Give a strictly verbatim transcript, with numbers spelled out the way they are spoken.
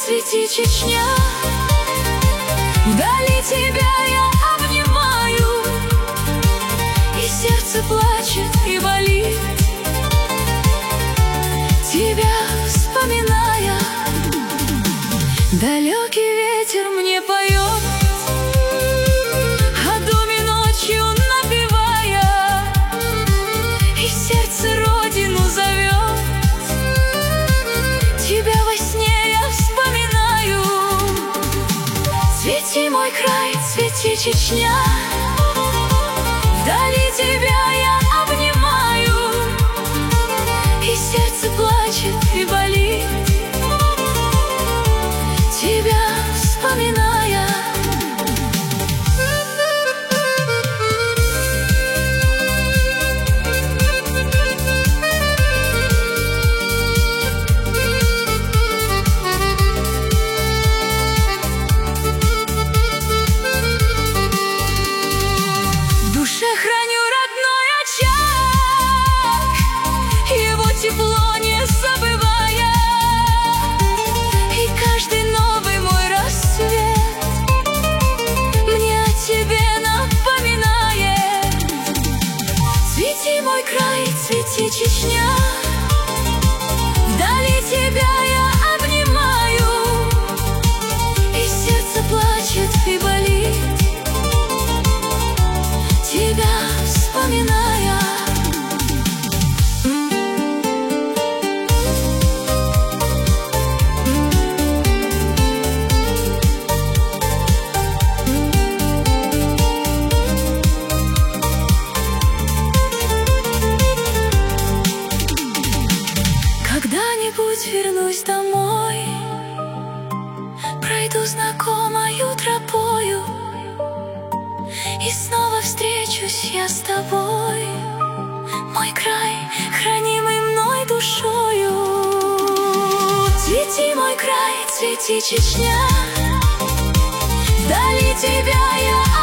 цвети, Чечня. Вдали тебя я обнимаю, и сердце плачет и болит, тебя вспоминая. Далекий ветер мне поет, о доме ночью напевая, и сердце родину зовет, тебя во сне я вспоминаю. Цвети, мой край, цвети, Чечня. Вдали тебя я обнимаю, и сердце плачет и болит, тебя вспоминая. В душе храню родной очаг, его тепло не забывая, и каждый новый мой рассвет мне о тебе напоминает. Цвети, мой край, цвети, Чечня. Вдали тебя я обнимаю, и сердце плачет и болит, тебя вспоминая. Когда-нибудь вернусь домой, пройду знакомою тропою, и снова встречусь я с тобой, мой край, хранимый мной душою. Цвети, мой край, цвети, Чечня. Вдали тебя я